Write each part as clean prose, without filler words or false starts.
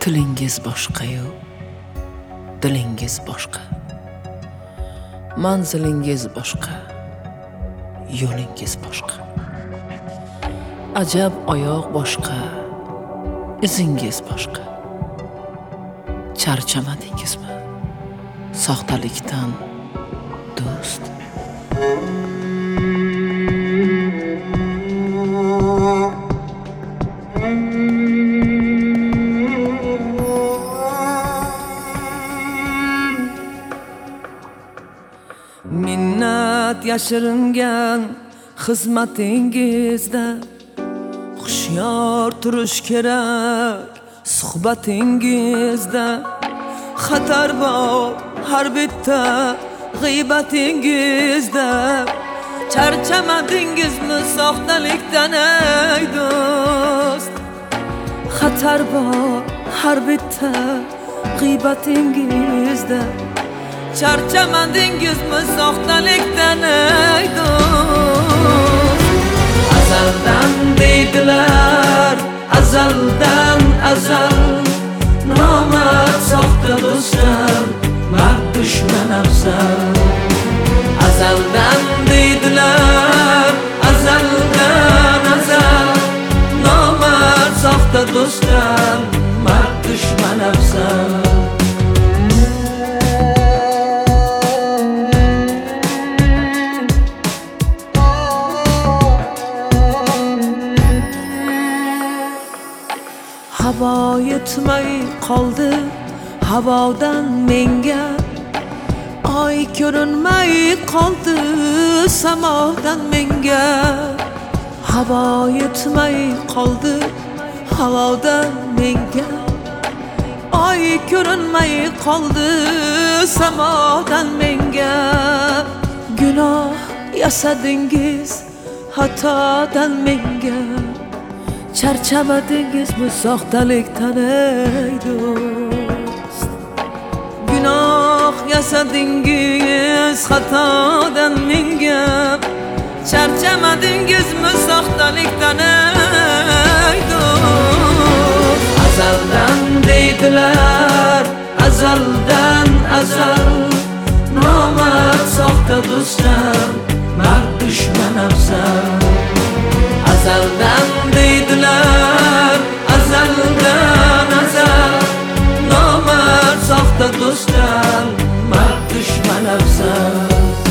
Tilingiz boshqa-yu, dilingiz boshqa. Manzilingiz boshqa, yo'lingiz boshqa. Ajab oyoq boshqa, izingiz boshqa. Charchamadingizmi soxtalikdan do'st? Minnat yashiringan xizmatingizda, hushyor turish kerak suhbatingizda. Xatar bor har bitta g'iybatingizda. Charchamadingizmi soxtalikdan ey do'st? Xatar bor har bitta g'iybatingizda. Charchamadingizmi soxtalikdan ey do'st? Azaldan deydilar, azaldan azal, nomard soxta do'stlar, mard dushman afzal. Azaldan deydilar, azaldan azal, nomard soxta do'stlar, mard dushman afzal. Havo yetmay qoldi havodan menga, oy ko'rinmay qoldi samodan menga. Havo yetmay qoldi havodan menga, oy ko'rinmay qoldi samodan menga. Gunoh yasadingiz xatodan menga. Charchamadingizmi soxtalikdan ey do'st? Gunoh yasadingiz xatodan menga. Charchamadingizmi soxtalikdan ey do'st? Azaldan deydilar, azaldan azal, nomard soxta do'stlar, mard dushman afzal. Azaldan deydilar, azaldan azal, nomard soxta do'stlar, mard dushman afzal.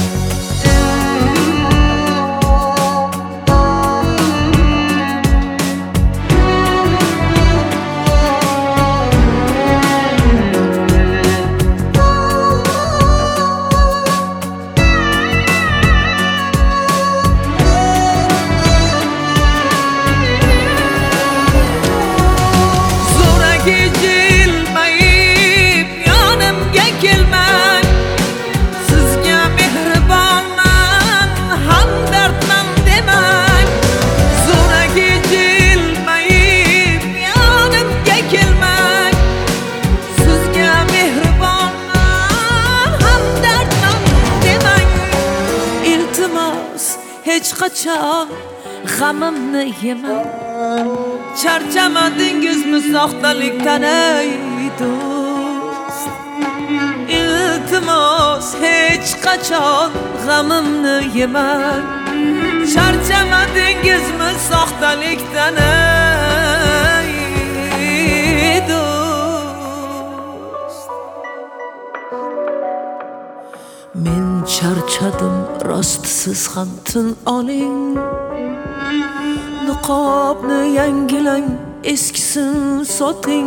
Hech qachon g'amimni yemang. Charchamadingizmi soxtalikdan ey do'st? Iltimos hech qachon g'amimni yemang. Charchamadingizmi soxtalikdan ey do'st? Men charchadim rost, siz ham tin oling. Niqobni yangilang, eskisin soting.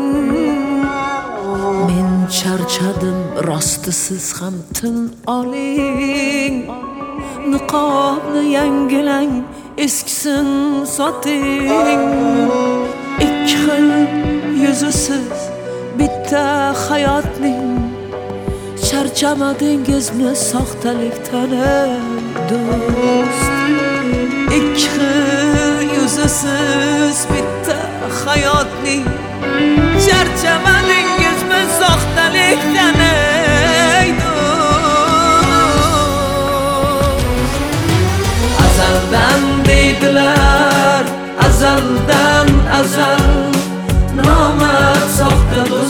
Men charchadim rost, siz ham tin oling. Niqobni yangilang, eskisin soting. Ikki xil yuzisiz bitta hayotning. Charchamadingizmi soxtalikdan ey do'st? Ikki xil yuzisiz bitta hayotning. Charchamadingizmi soxtalikdan ey do'st? Azaldan deydilar, azaldan azal, nomard soxta do'st.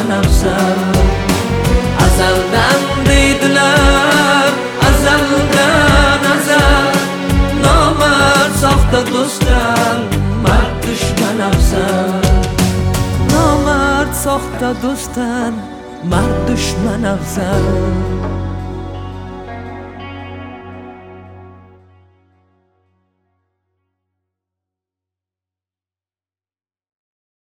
afzal. Azaldan deydilar, azaldan azal. Nomard soxta do'stdan mard dushman afzal. Nomard soxta do'stdan mard dushman afzal.